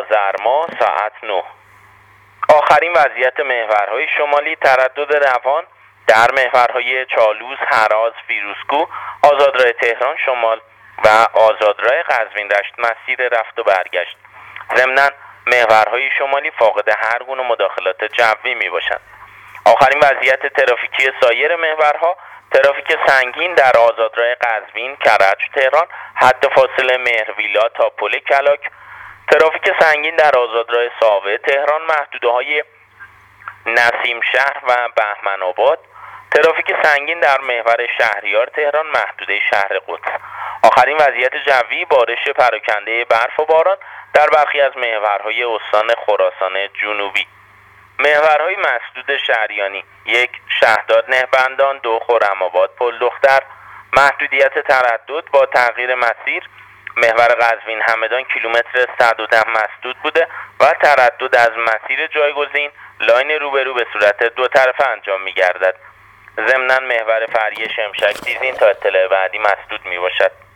آذرماه ساعت 9. آخرین وضعیت محورهای شمالی: تردد روان در محورهای چالوس، هراز، فیروزکوه، آزادراه تهران شمال و آزادراه قزوین دشت مسیر رفت و برگشت. ضمناً محورهای شمالی فاقد هر گونه مداخلات جوی می باشند. آخرین وضعیت ترافیکی سایر محورها: ترافیک سنگین در آزادراه قزوین، کرج، تهران، حد فاصله مهرویلا تا پل کلاک. ترافیک سنگین در آزادراه ساوه، تهران، محدوده‌های نسیم شهر و بهمن آباد. ترافیک سنگین در محور شهریار تهران، محدوده شهر قدس. آخرین وضعیت جوی: بارش پراکنده برف و باران در برخی از محورهای استان خراسان جنوبی. محورهای مسدود شهریانی: 1. شهداد نهبندان، 2. خرم‌آباد پل دختر. محدودیت تردد با تغییر مسیر: محور قزوین همدان کیلومتر 110 مسدود بوده و تردد از مسیر جایگزین لاین روبرو به صورت دو طرفه انجام می گردد. ضمناً محور فرعی شمشک دیزین تا اطلاع بعدی مسدود می باشد.